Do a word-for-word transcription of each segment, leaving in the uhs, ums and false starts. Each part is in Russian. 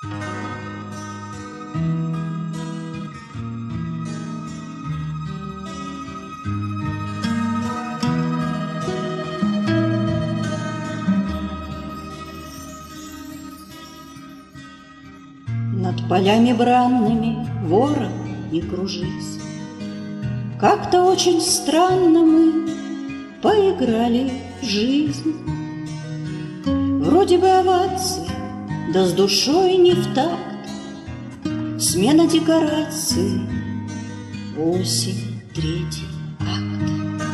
Над полями бранными, ворон, не кружись. Как-то очень странно мы поиграли в жизнь. Вроде бы овации, да с душой не в такт. Смена декораций, осень, третий акт.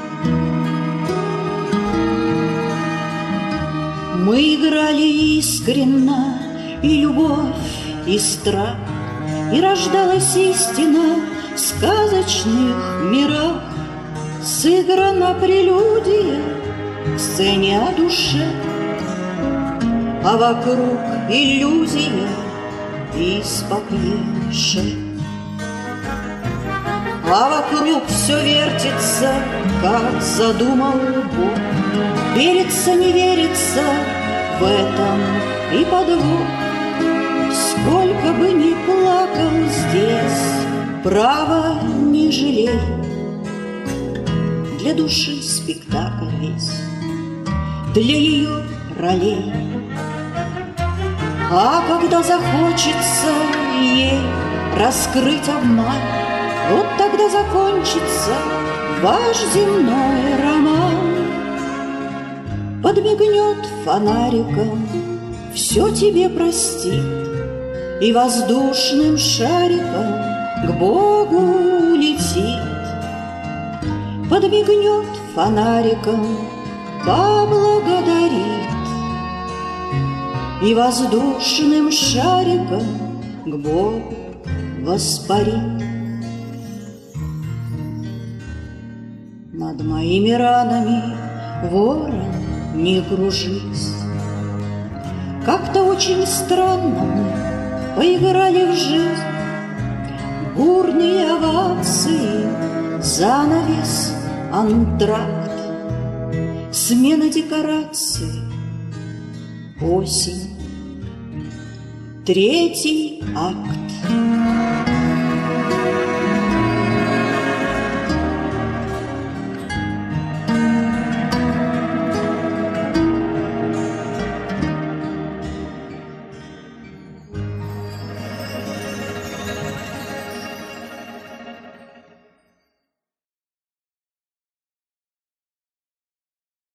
Мы играли искренно, и любовь, и страх, и рождалась истина в сказочных мирах. Сыграна прелюдия к сцене о душе, а вокруг иллюзия из-под плеча. А вокруг все вертится, как задумал Бог. Верится, не верится, в этом и подвох. Сколько бы ни плакал здесь, право не жалей. Для души спектакль весь, для ее ролей. А когда захочется ей раскрыть обман, вот тогда закончится ваш земной роман. Подмигнет фонариком, все тебе простит, и воздушным шариком к Богу улетит. Подмигнет фонариком, поблагодарит, и воздушным шариком к Богу воспарит. Над моими ранами, ворон, не кружись. Как-то очень странно мы поиграли в жизнь. Бурные овации, занавес, антракт, смена декораций, осень, третий акт.